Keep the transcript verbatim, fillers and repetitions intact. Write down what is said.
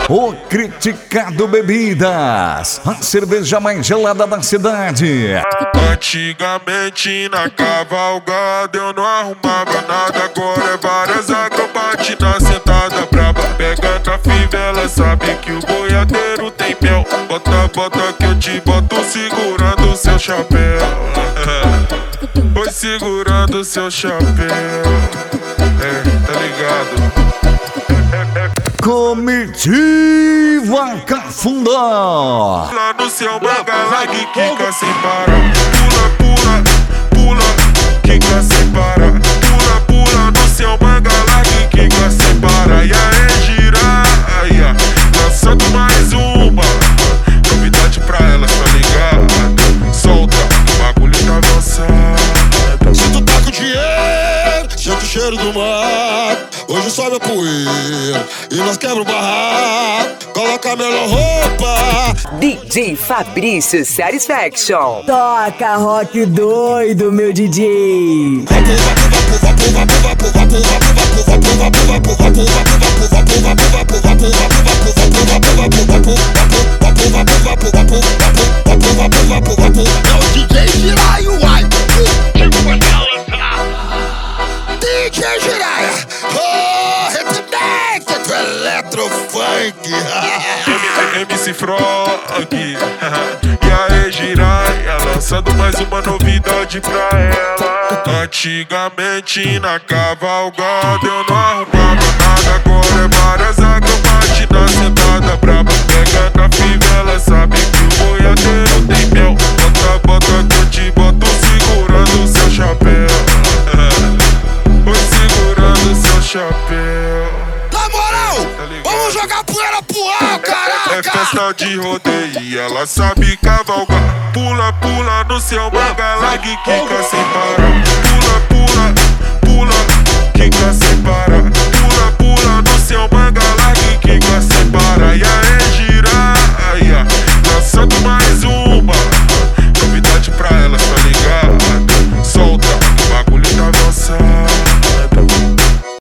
O Criticado Bebidas, a cerveja mais gelada da cidade. Antigamente na cavalgada eu não arrumava nada, agora é várias acrobates na sentada braba. Pega na fivela, sabe que o boiadeiro tem mel. Bota, bota que eu te boto segurando seu chapéu. Foi segurando seu chapéu. É, tá ligado? Comitiva Cafundó. Lá no céu, magalag, quica sem parar. Pula, pula, pula, quica sem parar. Pula, pula no céu, magalag, quica sem parar. E aí, giraia, lançando mais uma novidade pra elas, tá ligado? Solta, o bagulho tá avançado. Se tu tá com dinheiro, sente o cheiro do mar. Hoje sobe a poeira e nós quebra o barraco. Coloca a melhor roupa. D J Fabrício Satisfaction. Toca rock doido, meu D J. É o D J Jiraiya, uai. D J Jiraiya, oh, reconnected to electrofunk. M C Frog, e aí, Jiraiya, lançando mais uma novidade pra ela. Antigamente na cavalgada eu não arrumava nada, agora é várias acrobates na sentada braba. Pega na fivela, sabe que o boiadeiro tem mel. Bota, bota que eu te boto segurando seu chapéu. Foi segurando seu chapéu. Na moral, vamos jogar poeira pro ar, caraca. É festa de rodeio e ela sabe cavalgar. Pula, pula no céu, magalag, quica